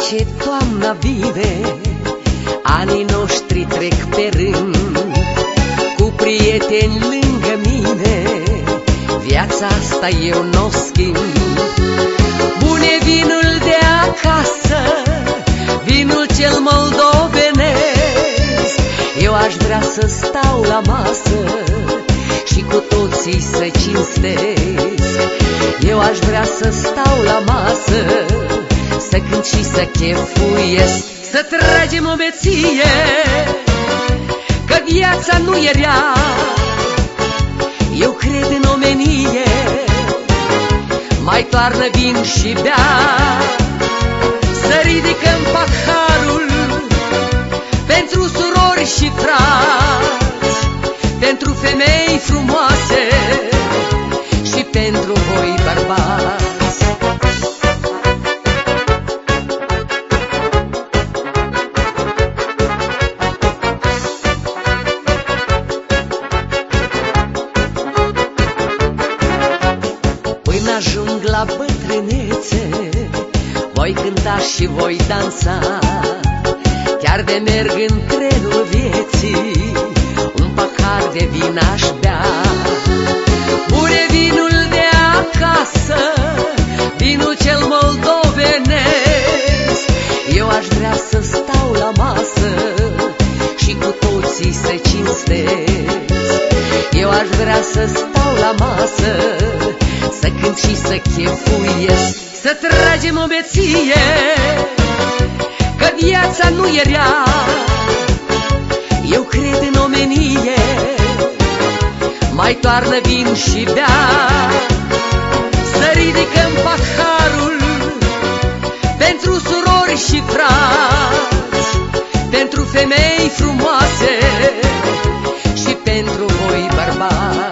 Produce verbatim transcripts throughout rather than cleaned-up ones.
face toamna vine, anii noștri trec pe rând, cu prieteni lângă mine, viața asta eu n-o schimb. Bun e vinul de acasă, vinul cel moldovenesc, eu aș vrea să stau la masă și cu toții să cinstesc. Eu aș vrea să stau la masă, să cânt și să chefuiesc, să tragem o beție, că viața nu e rea. Eu cred în omenie, mai toarnă vin și bea. Să ridicăm paharul pentru surori și frați, pentru femei frumoase și pentru voi bărbați. Până ajung la bătrânețe, voi cânta și voi dansa, chiar de merg în trenul vieții, un pahar de vin aș bea. Bun e vinul de acasă, vinul cel moldovenesc, eu aș vrea să stau la masă și cu toții să cinstesc. Eu aș vrea să stau la masă, să cânt și să chefuiesc, să tragem o beție, că viața nu e rea. Eu cred în omenie, mai toarnă vin și bea. Să ridicăm paharul pentru surori și frați, pentru femei frumoase și pentru voi bărbați.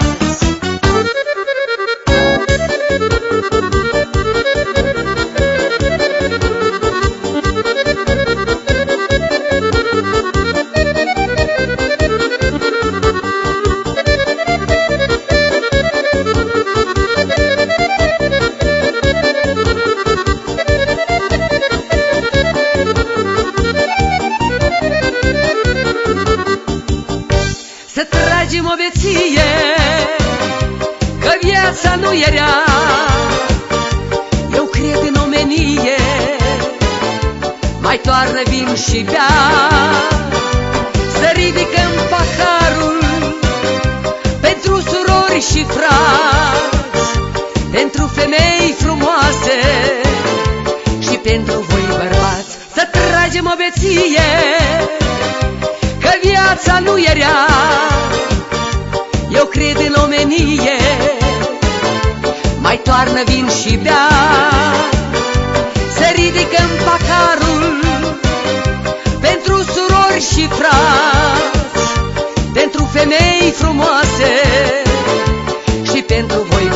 Să tragem o beție, că viața nu e rea. Eu cred în omenie, mai toarnă vin și bea. Să ridicăm paharul pentru surori și frați, pentru femei frumoase și pentru voi bărbați. Să tragem o beție, că viața nu e rea. Eu cred în omenie, mai toarnă vin și bea. Să ridicăm paharul pentru surori și frați, pentru femei frumoase și pentru voi